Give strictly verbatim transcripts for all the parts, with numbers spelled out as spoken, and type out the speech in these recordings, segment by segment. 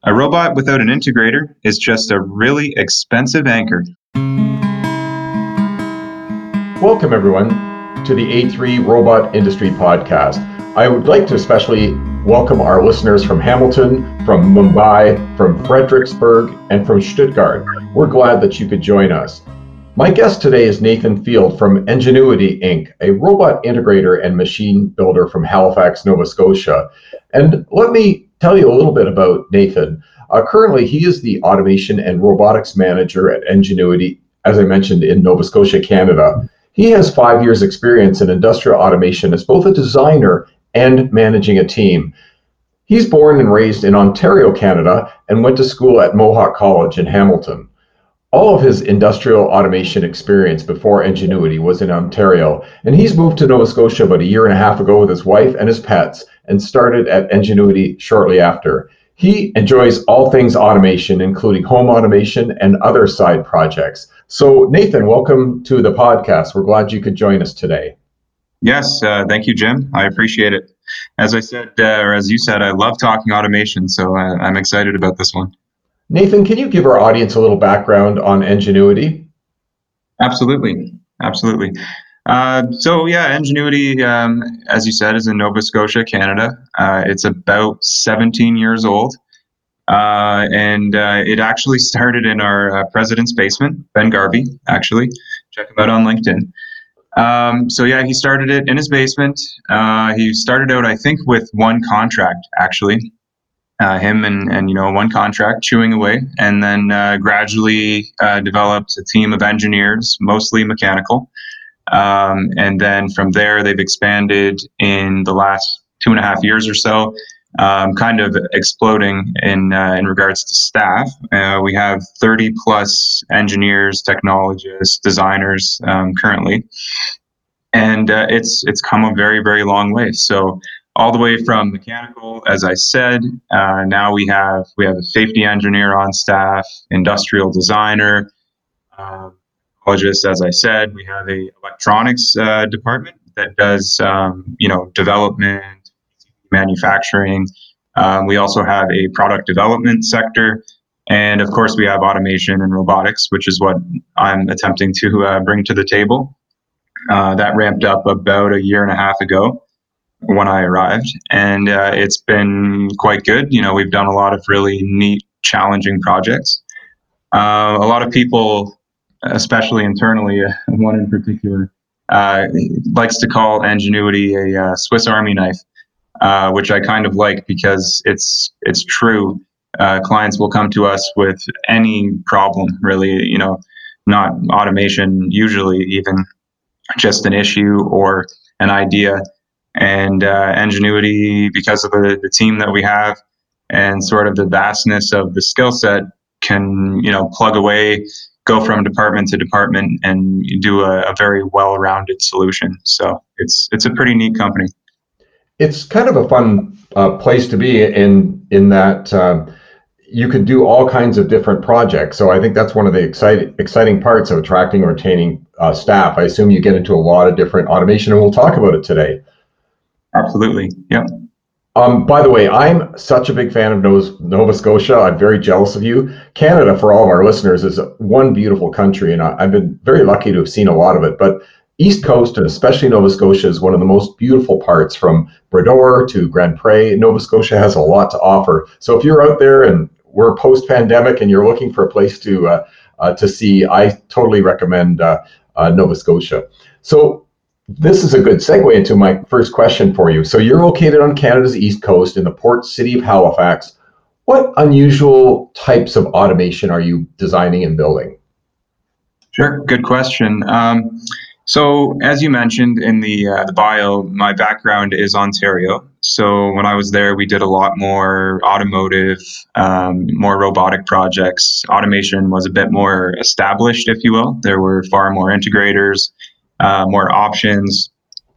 A robot without an integrator is just a really expensive anchor. Welcome, everyone, to the A three Robot Industry Podcast. I would like to especially welcome our listeners from Hamilton, from Mumbai, from Fredericksburg, and from Stuttgart. We're glad that you could join us. My guest today is Nathan Field from Engenuity Incorporated, a robot integrator and machine builder from Halifax, Nova Scotia. And let me tell you a little bit about Nathan. Uh, currently, he is the automation and robotics manager at Engenuity, as I mentioned, in Nova Scotia, Canada. He has five years experience in industrial automation as both a designer and managing a team. He's born and raised in Ontario, Canada, and went to school at Mohawk College in Hamilton. All of his industrial automation experience before Engenuity was in Ontario, and he's moved to Nova Scotia about a year and a half ago with his wife and his pets and started at Engenuity shortly after. He enjoys all things automation, including home automation and other side projects. So Nathan, welcome to the podcast. We're glad you could join us today. Yes, uh, thank you, Jim. I appreciate it. As I said, uh, or as you said, I love talking automation, so uh, I'm excited about this one. Nathan, can you give our audience a little background on Engenuity? Absolutely, absolutely. Uh, so yeah, Engenuity, um, as you said, is in Nova Scotia, Canada. Uh, it's about seventeen years old, uh, and uh, it actually started in our uh, president's basement, Ben Garvey, actually. Check him out on LinkedIn. Um, so yeah, he started it in his basement. Uh, he started out, I think, with one contract, actually. Uh, him and, and, you know, one contract chewing away, and then uh, gradually uh, developed a team of engineers, mostly mechanical. Um, and then from there, they've expanded in the last two and a half years or so, um, kind of exploding in uh, in regards to staff. Uh, we have thirty plus engineers, technologists, designers um, currently, and uh, it's it's come a very, very long way. So all the way from mechanical, as I said, uh, now we have we have a safety engineer on staff, industrial designer, uh, technologist, as I said. We have a electronics uh, department that does um, you know development, manufacturing. Um, we also have a product development sector, and of course we have automation and robotics, which is what I'm attempting to uh, bring to the table. Uh, that ramped up about a year and a half ago when I arrived, and uh, it's been quite good. You know, we've done a lot of really neat, challenging projects. Uh, a lot of people, especially internally, uh, one in particular, uh, likes to call Engenuity a uh, Swiss Army knife, uh, which I kind of like because it's it's true. Uh, clients will come to us with any problem, really. You know, not automation usually, even just an issue or an idea. And uh, Engenuity, because of the, the team that we have and sort of the vastness of the skill set, can you know plug away, go from department to department, and do a, a very well-rounded solution. So it's it's a pretty neat company. It's kind of a fun uh, place to be in in that uh, you could do all kinds of different projects. So I think that's one of the exciting exciting parts of attracting and retaining uh, staff. I assume you get into a lot of different automation, and we'll talk about it today. Absolutely. Yeah. Um, by the way, I'm such a big fan of Nova Scotia. I'm very jealous of you. Canada, for all of our listeners, is one beautiful country, and I've been very lucky to have seen a lot of it. But East Coast, and especially Nova Scotia, is one of the most beautiful parts, from Brador to Grand Pre. Nova Scotia has a lot to offer. So if you're out there and we're post-pandemic and you're looking for a place to uh, uh, to see, I totally recommend uh, uh, Nova Scotia. So this is a good segue into my first question for you. So you're located on Canada's East Coast in the port city of Halifax. What unusual types of automation are you designing and building? Sure, good question. Um, so as you mentioned in the, uh, the bio, my background is Ontario. So when I was there, we did a lot more automotive, um, more robotic projects. Automation was a bit more established, if you will. There were far more integrators, uh, more options,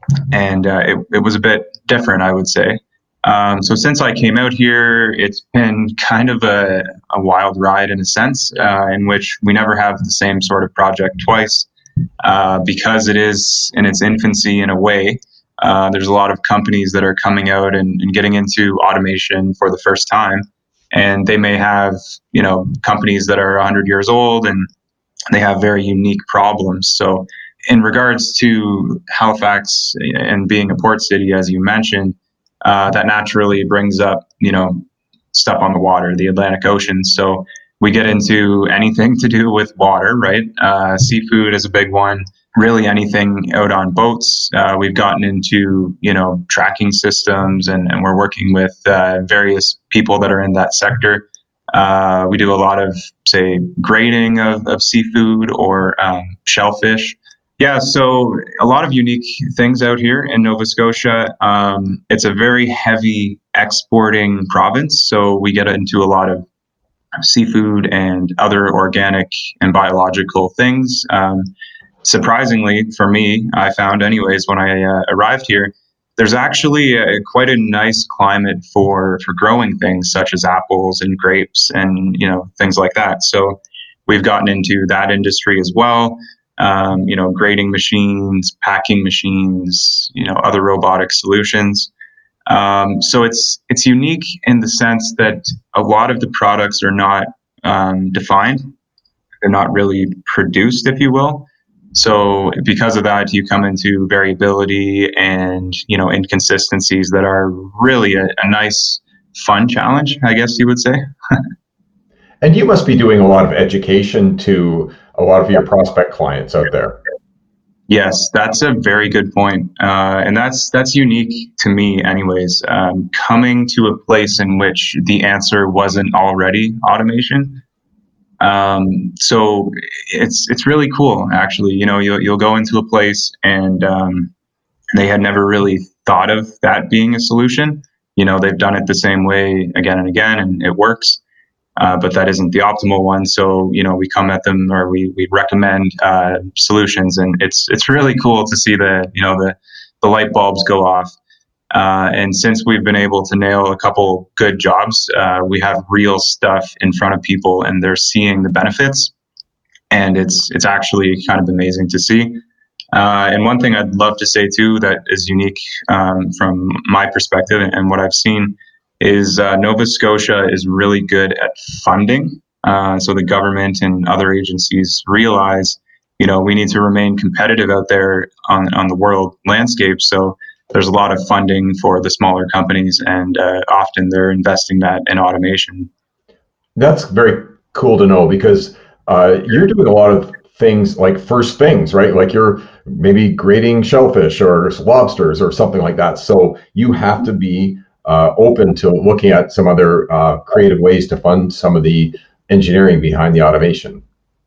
and uh, it, it was a bit different, I would say. Um, so since I came out here, it's been kind of a, a wild ride in a sense, uh, in which we never have the same sort of project twice, uh, because it is in its infancy in a way. Uh, there's a lot of companies that are coming out and, and getting into automation for the first time. and they may have, you know, companies that are one hundred years old and they have very unique problems. So in regards to Halifax and being a port city, as you mentioned, uh, that naturally brings up, you know, stuff on the water, the Atlantic Ocean. So we get into anything to do with water, right? Uh, seafood is a big one. Really anything out on boats. Uh, we've gotten into, you know, tracking systems, and, and we're working with uh, various people that are in that sector. Uh, we do a lot of, say, grading of, of seafood or um, shellfish. Yeah, so a lot of unique things out here in Nova Scotia. Um, it's a very heavy exporting province, so we get into a lot of seafood and other organic and biological things. Um, surprisingly, for me, I found anyways, when I uh, arrived here, there's actually a, quite a nice climate for, for growing things such as apples and grapes and, you know, things like that. So we've gotten into that industry as well. Um, you know, grading machines, packing machines, you know, other robotic solutions. Um, so it's it's unique in the sense that a lot of the products are not um, defined; they're not really produced, if you will. So because of that, you come into variability and, you know, inconsistencies that are really a, a nice, fun challenge, I guess you would say. And you must be doing a lot of education to a lot of your prospect clients out there. Yes, that's a very good point. Uh, and that's that's unique to me anyways. Um, coming to a place in which the answer wasn't already automation. Um, so it's it's really cool actually. You know, you'll you'll go into a place and um, they had never really thought of that being a solution. You know, they've done it the same way again and again, and it works. Uh, but that isn't the optimal one. So, you know, we come at them, or we we recommend uh, solutions, and it's it's really cool to see the you know the the light bulbs go off. Uh, and since we've been able to nail a couple good jobs, uh, we have real stuff in front of people, and they're seeing the benefits, and it's it's actually kind of amazing to see. Uh, and one thing I'd love to say too that is unique um, from my perspective and what I've seen is uh, Nova Scotia is really good at funding. Uh, so the government and other agencies realize, you know, we need to remain competitive out there on on the world landscape. So there's a lot of funding for the smaller companies, and uh, often they're investing that in automation. That's very cool to know because uh, you're doing a lot of things like first things, right? Like you're maybe grading shellfish or lobsters or something like that. So you have to be uh, open to looking at some other uh, creative ways to fund some of the engineering behind the automation.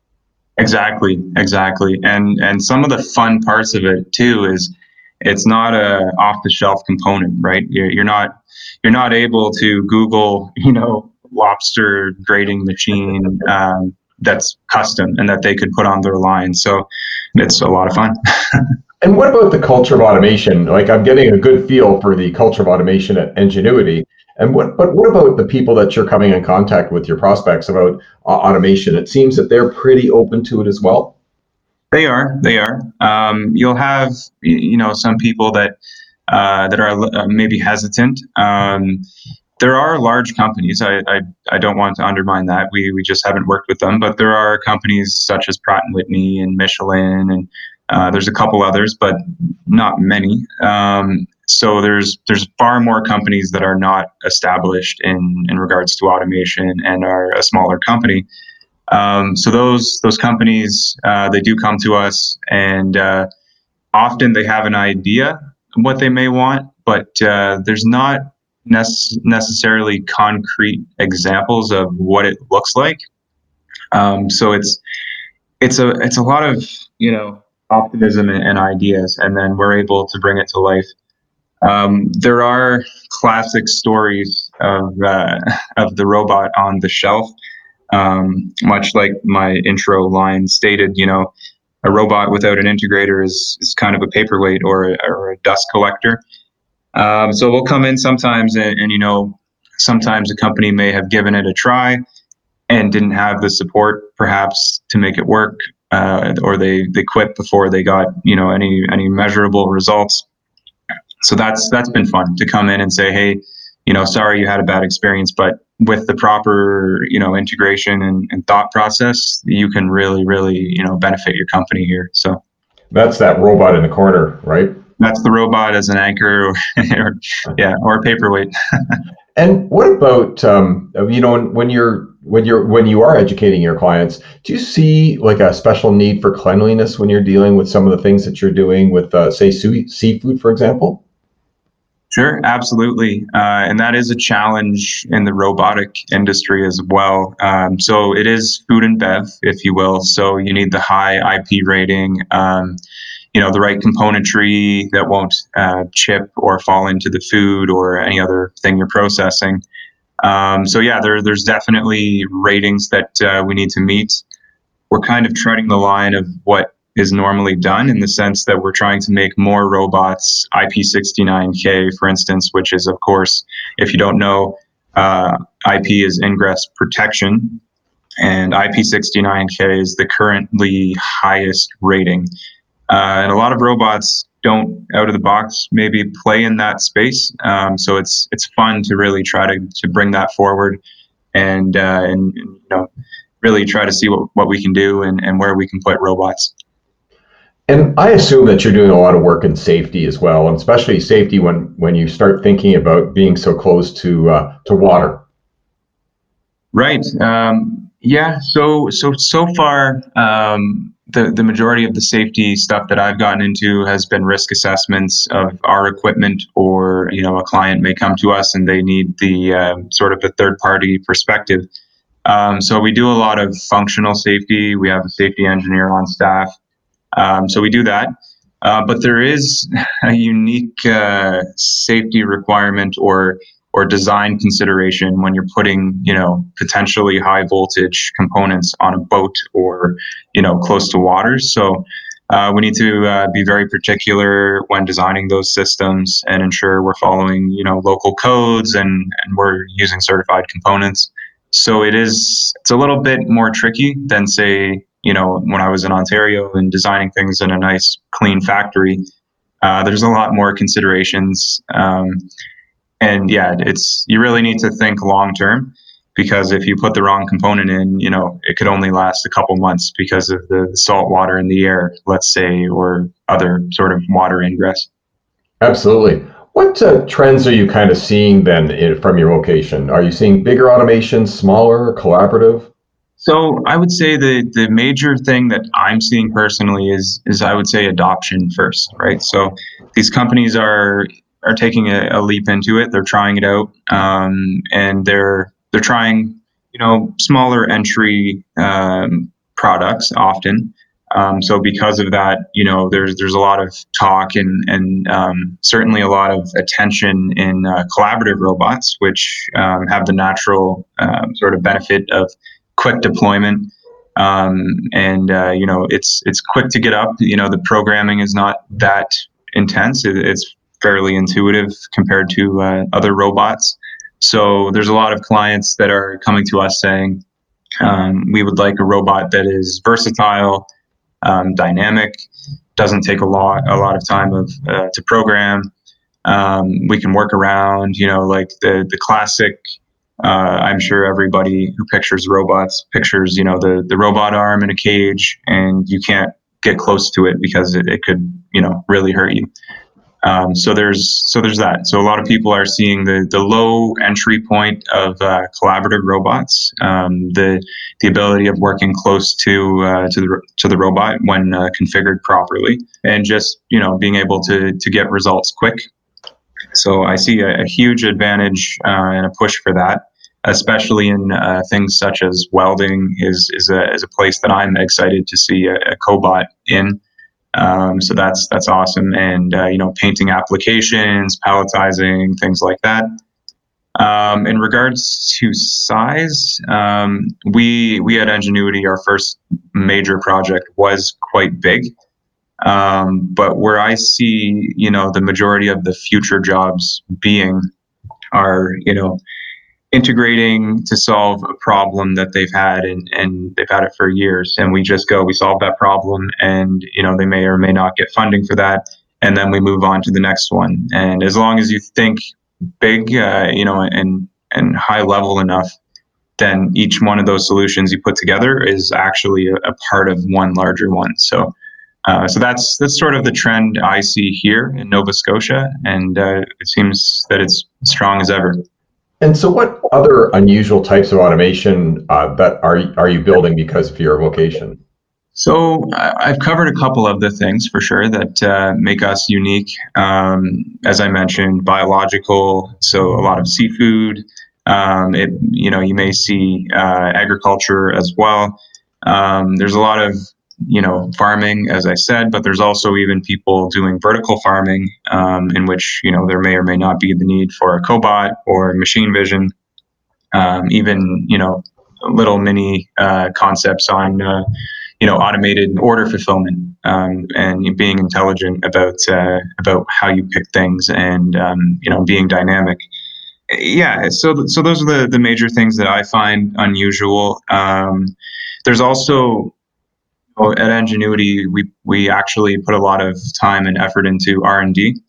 Exactly, exactly. And and some of the fun parts of it too is it's not a off the shelf component, right? You're, you're not you're not able to Google, you know, lobster grading machine um, that's custom and that they could put on their line. So it's a lot of fun. And what about the culture of automation? Like I'm getting a good feel for the culture of automation at Ingenuity. And what, but what about the people that you're coming in contact with, your prospects about uh, automation? It seems that they're pretty open to it as well. They are, they are. Um, you'll have, you know, some people that uh, that are uh, maybe hesitant. Um, there are large companies. I, I I don't want to undermine that. We we just haven't worked with them, but there are companies such as Pratt and Whitney and Michelin, and uh, there's a couple others, but not many. Um, so there's there's far more companies that are not established in in regards to automation and are a smaller company. Um, so those those companies uh, they do come to us, and uh, often they have an idea of what they may want, but uh, there's not nece- necessarily concrete examples of what it looks like. Um, so it's it's a it's a lot of you know optimism and, and ideas, and then we're able to bring it to life. Um, there are classic stories of uh, of the robot on the shelf. Um, much like my intro line stated, you know, a robot without an integrator is, is kind of a paperweight or a, or a dust collector. Um, so we'll come in sometimes and, and, you know, sometimes a company may have given it a try and didn't have the support perhaps to make it work, uh, or they, they quit before they got, you know, any, any measurable results. So that's, that's been fun to come in and say, hey, you know, sorry you had a bad experience, but with the proper, you know, integration and, and thought process, you can really, really, you know, benefit your company here. So that's that robot in the corner, right? That's the robot as an anchor, or, or yeah, or a paperweight. And what about um, you know when, when you're when you're when you are educating your clients, do you see like a special need for cleanliness when you're dealing with some of the things that you're doing with uh, say su- seafood, for example? Sure, absolutely. Uh, and that is a challenge in the robotic industry as well. Um, so it is food and bev, if you will. So you need the high I P rating, um, you know, the right componentry that won't uh, chip or fall into the food or any other thing you're processing. Um, so yeah, there, there's definitely ratings that uh, we need to meet. We're kind of treading the line of what is normally done in the sense that we're trying to make more robots I P sixty-nine K, for instance, which is, of course, if you don't know, uh, I P is ingress protection, and I P sixty-nine K is the currently highest rating. Uh, and a lot of robots don't, out of the box, maybe play in that space. Um, so it's it's fun to really try to to bring that forward and uh, and you know really try to see what, what we can do and, and where we can put robots. And I assume that you're doing a lot of work in safety as well, and especially safety when when you start thinking about being so close to uh, to water. Right. Um, yeah. So so so far, um, the the majority of the safety stuff that I've gotten into has been risk assessments of our equipment, or you know, a client may come to us and they need the uh, sort of the third party perspective. Um, so we do a lot of functional safety. We have a safety engineer on staff. Um, so we do that. Uh, but there is a unique uh, safety requirement or or design consideration when you're putting, you know, potentially high voltage components on a boat or, you know, close to waters. So uh, we need to uh, be very particular when designing those systems and ensure we're following, you know, local codes and, and we're using certified components. So it is, it's a little bit more tricky than, say, you know, when I was in Ontario and designing things in a nice, clean factory. Uh, there's a lot more considerations. Um, and yeah, it's, you really need to think long term, because if you put the wrong component in, you know, it could only last a couple months because of the salt water in the air, let's say, or other sort of water ingress. Absolutely. What uh, trends are you kind of seeing then in, from your location? Are you seeing bigger automation, smaller, collaborative? So I would say the the major thing that I'm seeing personally is is I would say adoption first, right? So these companies are are taking a, a leap into it. They're trying it out, um, and they're they're trying, you know, smaller entry um, products often. Um, so because of that, you know, there's there's a lot of talk and and um, certainly a lot of attention in uh, collaborative robots, which um, have the natural um, sort of benefit of quick deployment, um, and uh, you know, it's it's quick to get up. You know, the programming is not that intense. It, it's fairly intuitive compared to uh, other robots. So there's a lot of clients that are coming to us saying, um, we would like a robot that is versatile, um, dynamic, doesn't take a lot a lot of time of uh, to program. Um, we can work around, you know, like the the classic. Uh, I'm sure everybody who pictures robots pictures, you know, the the robot arm in a cage, and you can't get close to it because it, it could, you know, really hurt you. Um, so there's so there's that. So a lot of people are seeing the the low entry point of uh, collaborative robots, um, the the ability of working close to uh, to the to the robot when uh, configured properly, and just, you know, being able to to get results quick. So I see a, a huge advantage uh, and a push for that, especially in uh, things such as welding is is a is a place that I'm excited to see a, a cobot in. Um, so that's that's awesome, and uh, you know, painting applications, palletizing, things like that. Um, in regards to size, um, we we at Ingenuity, our first major project was quite big. Um, but where I see, you know, the majority of the future jobs being are, you know, integrating to solve a problem that they've had, and, and they've had it for years. And we just go, we solve that problem, and, you know, they may or may not get funding for that. And then we move on to the next one. And as long as you think big, uh, you know, and and high level enough, then each one of those solutions you put together is actually a, a part of one larger one. So, uh, so that's that's sort of the trend I see here in Nova Scotia, and uh, it seems that it's strong as ever. And so, what other unusual types of automation uh, that are are you building because of your location? So I've covered a couple of the things for sure that uh, make us unique. Um, as I mentioned, biological, so a lot of seafood. Um, it, you know, you may see uh, agriculture as well. Um, there's a lot of, you know, farming, as I said, but there's also even people doing vertical farming, um, in which, you know, there may or may not be the need for a cobot or machine vision. Um, even, you know, little mini uh, concepts on. Uh, you know, automated order fulfillment, um, and being intelligent about uh, about how you pick things, and um, you know, being dynamic. Yeah, so so those are the the major things that I find unusual. Um, there's also, well, at Ingenuity, we we actually put a lot of time and effort into R and D.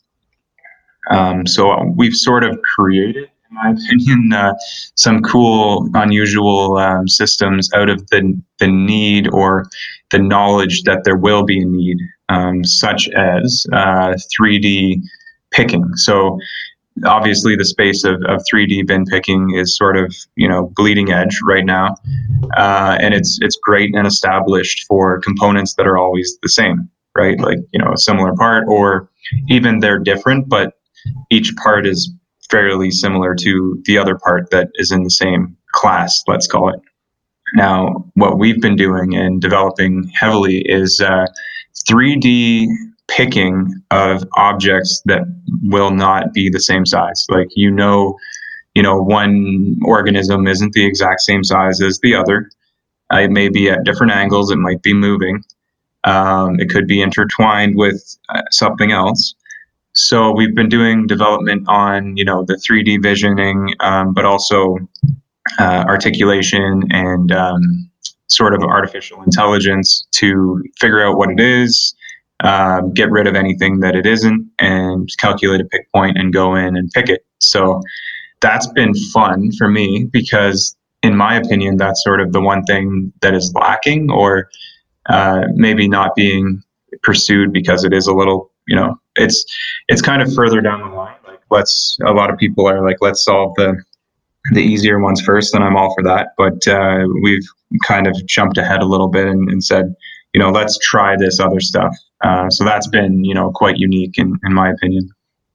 Um, so we've sort of created, in my opinion, uh, some cool, unusual um, systems out of the the need or the knowledge that there will be a need, um, such as uh, three D picking. So obviously, the space of, of three D bin picking is sort of, you know, bleeding edge right now, uh, and it's it's great and established for components that are always the same, right? Like, you know, a similar part, or even they're different, but each part is fairly similar to the other part that is in the same class, let's call it. Now, what we've been doing and developing heavily is uh, three D picking of objects that will not be the same size. Like, you know, you know, one organism isn't the exact same size as the other. Uh, it may be at different angles. It might be moving. Um, it could be intertwined with uh, something else. So we've been doing development on, you know, the three D visioning, um, but also uh, articulation and um, sort of artificial intelligence to figure out what it is, um, get rid of anything that it isn't, and calculate a pick point and go in and pick it. So that's been fun for me because, in my opinion, that's sort of the one thing that is lacking, or uh, maybe not being pursued because it is a little, you know, it's it's kind of further down the line. Like, let's a lot of people are like, let's solve the the easier ones first, and I'm all for that. But uh, we've kind of jumped ahead a little bit and, and said, you know, let's try this other stuff. Uh, so that's been, you know, quite unique in, in my opinion.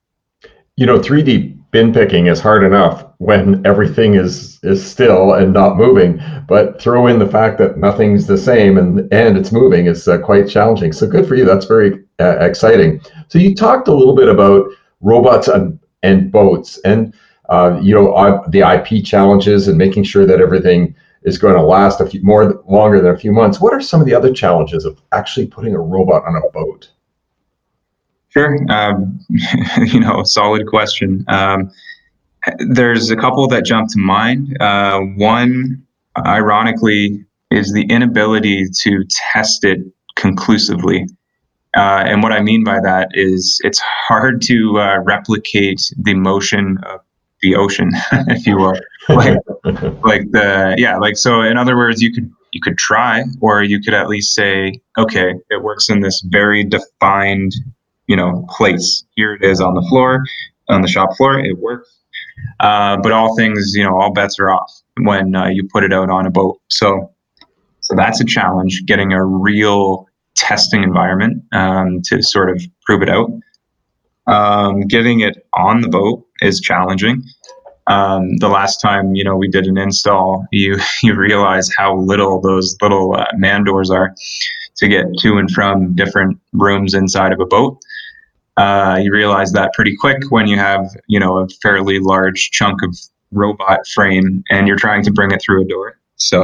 You know, three D bin picking is hard enough when everything is is still and not moving, but throw in the fact that nothing's the same and and it's moving is uh, quite challenging. So good for you. That's very uh, exciting. So you talked a little bit about robots and and boats, and uh, you know, uh, the I P challenges and making sure that everything is going to last a few more longer than a few months. What are some of the other challenges of actually putting a robot on a boat? Sure. Um, you know, solid question. Um, there's a couple that jump to mind. Uh, one, ironically, is the inability to test it conclusively. Uh, and what I mean by that is it's hard to uh, replicate the motion of the ocean, if you will. Like, like the yeah, like so. In other words, you could you could try, or you could at least say, okay, it works in this very defined, you know, place. Here it is on the floor, on the shop floor. It works. Uh, but all things, you know, all bets are off when uh, you put it out on a boat. So, so that's a challenge, getting a real testing environment um, to sort of prove it out. Um, getting it on the boat is challenging. Um, the last time, you know, we did an install, you you realize how little those little uh, man doors are to get to and from different rooms inside of a boat. Uh, you realize that pretty quick when you have, you know, a fairly large chunk of robot frame and you're trying to bring it through a door. So,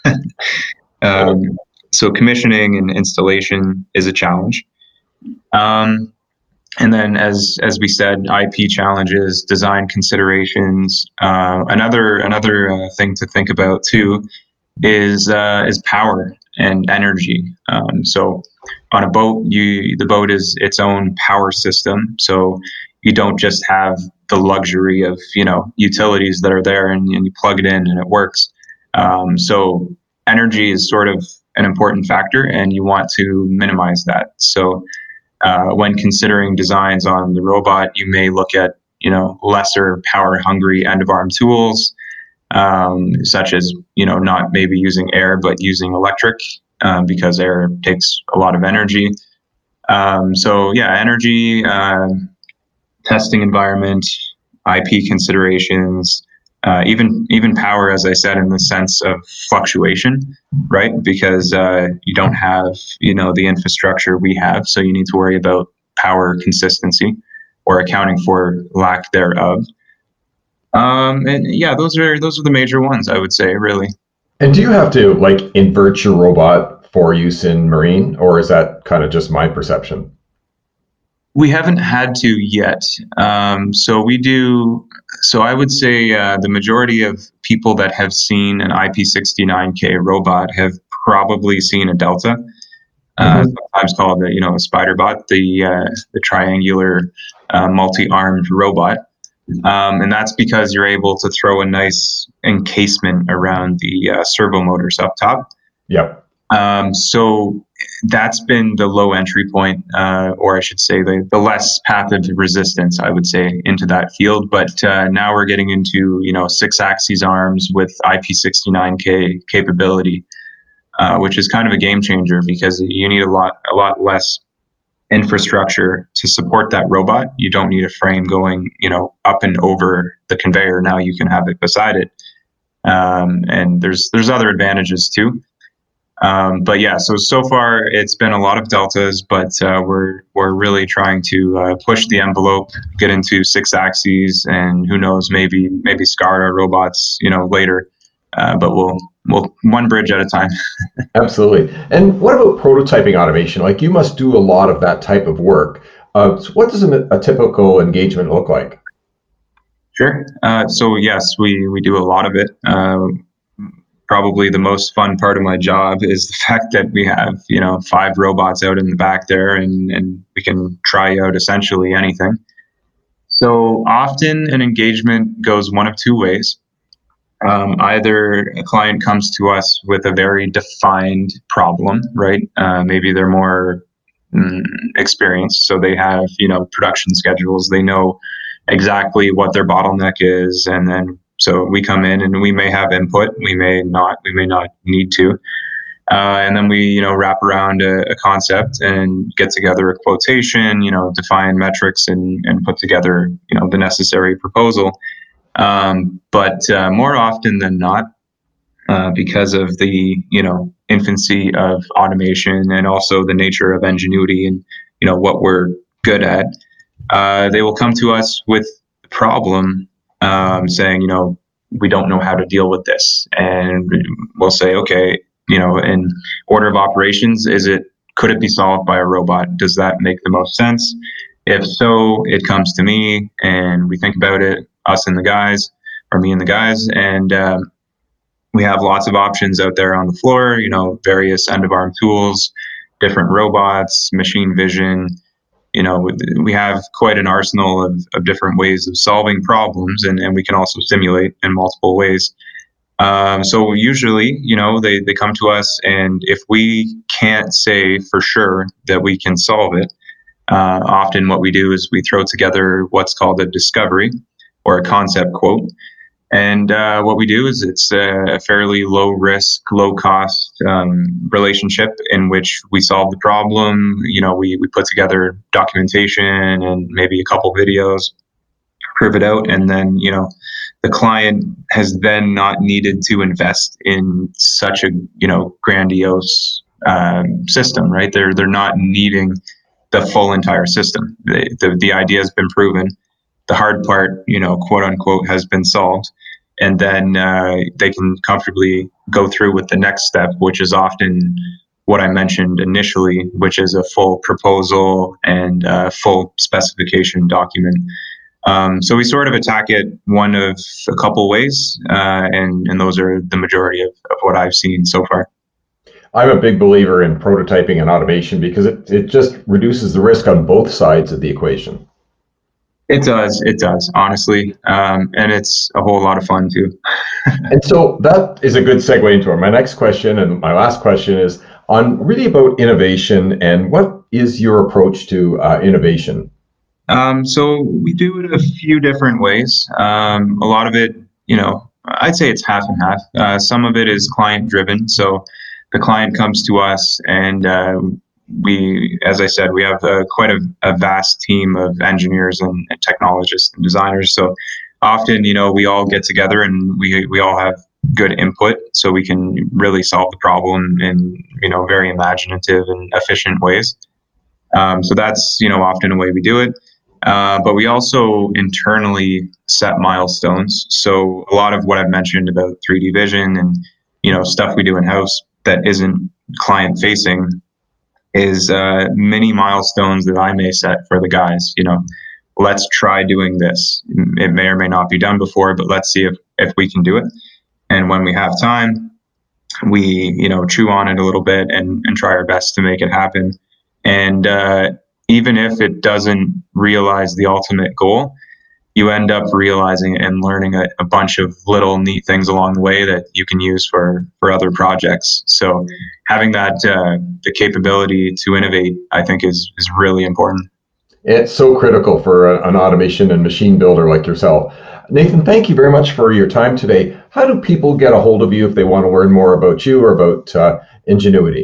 um, so commissioning and installation is a challenge. Um, and then, as as we said, I P challenges, design considerations. Uh, another another uh, thing to think about too is uh, is power and energy. Um, so on a boat, you the boat is its own power system. So you don't just have the luxury of, you know, utilities that are there and, and you plug it in and it works. Um, so energy is sort of an important factor, and you want to minimize that. So uh, when considering designs on the robot, you may look at, you know, lesser power hungry end of arm tools, um, such as, you know, not maybe using air, but using electric, um, because air takes a lot of energy. Um, so yeah, energy, uh, testing environment, I P considerations, uh, even even power, as I said, in the sense of fluctuation, right? Because uh, you don't have, you know, the infrastructure we have, so you need to worry about power consistency or accounting for lack thereof. Um, and yeah, those are those are the major ones, I would say, really. And do you have to like invert your robot for use in marine, or is that kind of just my perception? We haven't had to yet. Um, so we do. So I would say uh, the majority of people that have seen an I P sixty-nine K robot have probably seen a Delta, uh, Mm-hmm. sometimes called the, you know, a spider bot, the uh, the triangular uh, multi-armed robot. Um, and that's because you're able to throw a nice encasement around the uh, servo motors up top. Yep. Um, so that's been the low entry point, uh, or I should say the, the less path of resistance, I would say, into that field. But uh, now we're getting into, you know, six axis arms with I P sixty-nine K capability, uh, which is kind of a game changer because you need a lot a lot less infrastructure to support that robot. You don't need a frame going, you know, up and over the conveyor. Now you can have it beside it, um, and there's there's other advantages too. Um, but yeah, so so far it's been a lot of deltas, but uh, we're we're really trying to uh, push the envelope, get into six axes, and who knows, maybe maybe SCADA robots, you know, later. Uh, but we'll we'll one bridge at a time. Absolutely. And what about prototyping automation? Like you must do a lot of that type of work. Uh, so what does a, a typical engagement look like? Sure. Uh, so yes, we we do a lot of it. Um, probably the most fun part of my job is the fact that we have, you know, five robots out in the back there, and and we can try out essentially anything. So often an engagement goes one of two ways. Um, either a client comes to us with a very defined problem, right? Uh, maybe they're more mm, experienced, so they have, you know, production schedules. They know exactly what their bottleneck is, and then so we come in and we may have input, we may not, we may not need to, uh, and then we, you know, wrap around a, a concept and get together a quotation, you know, define metrics and and put together, you know, the necessary proposal. Um, but uh, more often than not, uh, because of the, you know, infancy of automation and also the nature of Ingenuity and, you know, what we're good at, uh, they will come to us with the problem, um, saying, you know, we don't know how to deal with this, and we'll say, okay, you know, in order of operations, is it could it be solved by a robot? Does that make the most sense? If so, it comes to me, and we think about it, us and the guys, or me and the guys, and um, we have lots of options out there on the floor. You know, various end of arm tools, different robots, machine vision. You know, we have quite an arsenal of, of different ways of solving problems, and, and we can also simulate in multiple ways. Um, so usually, you know, they, they come to us, and if we can't say for sure that we can solve it, uh, often what we do is we throw together what's called a discovery or a concept quote. And uh, what we do is it's a fairly low risk, low cost um, relationship in which we solve the problem. You know, we, we put together documentation and maybe a couple videos, prove it out, and then, you know, the client has then not needed to invest in such a, you know, grandiose um, system, right? They're they're not needing the full entire system. The, the the idea has been proven. The hard part, you know, quote unquote, has been solved, and then uh, they can comfortably go through with the next step, which is often what I mentioned initially, which is a full proposal and uh, full specification document. Um, so we sort of attack it one of a couple ways, uh, and and those are the majority of, of what I've seen so far. I'm a big believer in prototyping and automation because it, it just reduces the risk on both sides of the equation. It does. It does, honestly. Um, and it's a whole lot of fun too. And so that is a good segue into my next question. And my last question is on really about innovation and what is your approach to uh, innovation? Um, so we do it a few different ways. Um, a lot of it, you know, I'd say it's half and half. Uh, some of it is client driven. So the client comes to us and uh, we, as I said, we have uh, quite a, a vast team of engineers and, and technologists and designers. So often, you know, we all get together and we we all have good input, so we can really solve the problem in, you know, very imaginative and efficient ways. Um, so that's, you know, often a way we do it. Uh, but we also internally set milestones. So a lot of what I've mentioned about three D vision and, you know, stuff we do in house that isn't client facing is uh, mini milestones that I may set for the guys. You know, let's try doing this. It may or may not be done before, but let's see if, if we can do it. And when we have time, we, you know, chew on it a little bit and, and try our best to make it happen. And uh, even if it doesn't realize the ultimate goal, you end up realizing and learning a, a bunch of little neat things along the way that you can use for, for other projects. So having that uh, the capability to innovate, I think, is is really important. It's so critical for a, an automation and machine builder like yourself. Nathan, thank you very much for your time today. How do people get a hold of you if they want to learn more about you or about uh, Ingenuity?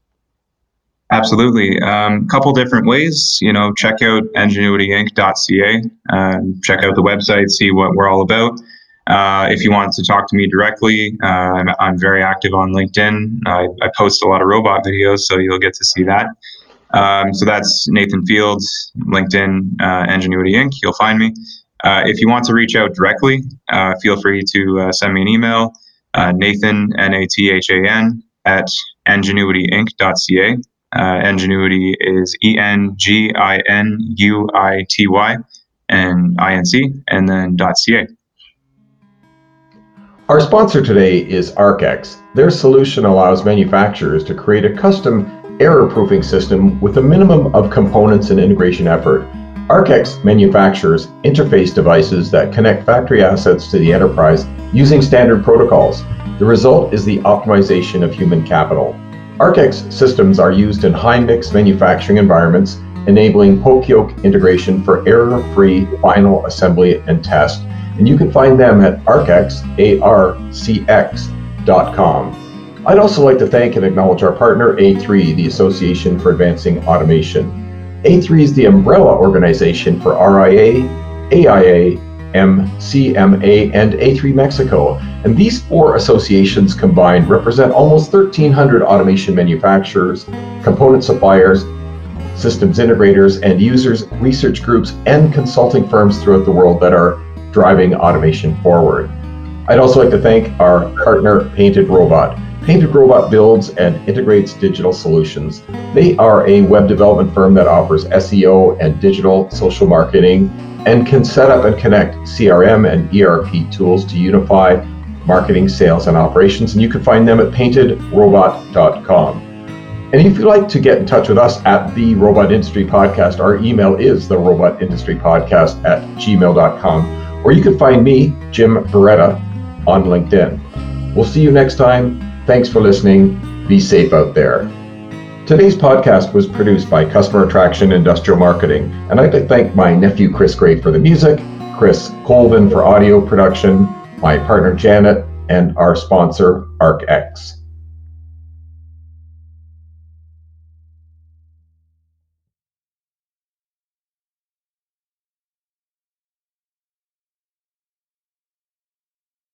Absolutely. A um, couple different ways. You know, check out ingenuity inc dot c a. Um, check out the website, see what we're all about. Uh, if you want to talk to me directly, uh, I'm, I'm very active on LinkedIn. I, I post a lot of robot videos, so you'll get to see that. Um, so that's Nathan Fields, LinkedIn, uh, Ingenuity Incorporated. You'll find me. Uh, if you want to reach out directly, uh, feel free to uh, send me an email, uh, Nathan, N A T H A N, at ingenuity inc dot c a. Uh, Ingenuity is E N G I N U I T Y and I N C, and then .ca. Our sponsor today is ArcX. Their solution allows manufacturers to create a custom error-proofing system with a minimum of components and integration effort. ArcX manufactures interface devices that connect factory assets to the enterprise using standard protocols. The result is the optimization of human capital. ArcX systems are used in high-mix manufacturing environments, enabling poke-yoke integration for error-free final assembly and test. And you can find them at arcx, A R C X dot com. I'd also like to thank and acknowledge our partner, A three, the Association for Advancing Automation. A three is the umbrella organization for R I A, A I A, M C M A, and A three Mexico. And these four associations combined represent almost thirteen hundred automation manufacturers, component suppliers, systems integrators, and users, research groups, and consulting firms throughout the world that are driving automation forward. I'd also like to thank our partner, Painted Robot. Painted Robot builds and integrates digital solutions. They are a web development firm that offers S E O and digital social marketing and can set up and connect C R M and E R P tools to unify marketing, sales, and operations. And you can find them at painted robot dot com. And if you'd like to get in touch with us at the Robot Industry Podcast, our email is the robot industry podcast at gmail dot com. Or you can find me, Jim Beretta, on LinkedIn. We'll see you next time. Thanks for listening. Be safe out there. Today's podcast was produced by Customer Attraction Industrial Marketing, and I'd like to thank my nephew Chris Gray for the music, Chris Colvin for audio production, my partner Janet, and our sponsor, ArcX.